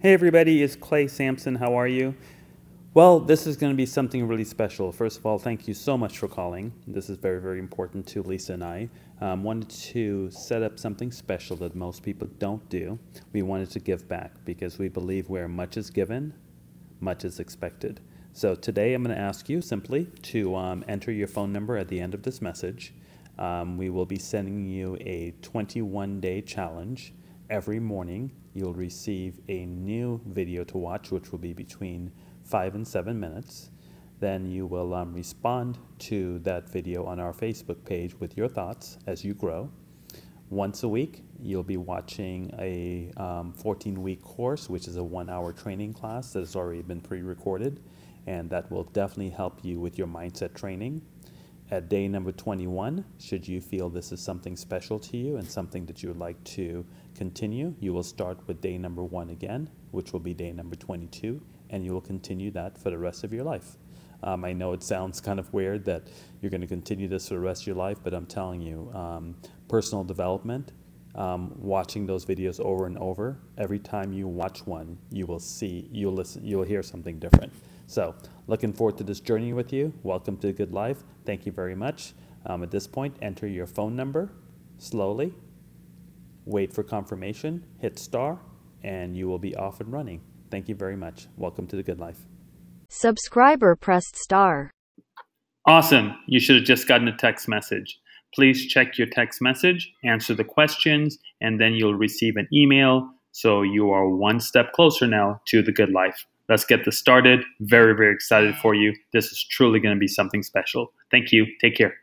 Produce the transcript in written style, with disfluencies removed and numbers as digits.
Hey everybody, it's Clay Sampson. How are you? Well, this is going to be something really special. First of all, thank you so much for calling. This is very, very important to Lisa and I. Wanted to set up something special that most people don't do. We wanted to give back because we believe where much is given, much is expected. So today I'm going to ask you simply to enter your phone number at the end of this message. We will be sending you a 21-day challenge. Every morning you'll receive a new video to watch, which will be between 5 and 7 minutes. Then you will respond to that video on our Facebook page with your thoughts as you grow. Once a week, you'll be watching a 14-week course, which is a 1-hour training class that has already been pre-recorded, and that will definitely help you with your mindset training. At day number 21, should you feel this is something special to you and something that you would like to continue, you will start with day number 1 again, which will be day number 22, and you will continue that for the rest of your life. I know it sounds kind of weird that you're going to continue this for the rest of your life, but I'm telling you, personal development, watching those videos over and over, every time you watch one, you will see, you'll listen, you'll hear something different. So, looking forward to this journey with you. Welcome to Good Life. Thank you very much. At this point, enter your phone number slowly, wait for confirmation, hit star, and you will be off and running. Thank you very much. Welcome to the Good Life. Subscriber pressed star. Awesome. You should have just gotten a text message. Please check your text message, answer the questions, and then you'll receive an email. So you are one step closer now to the good life. Let's get this started. Very, very excited for you. This is truly going to be something special. Thank you. Take care.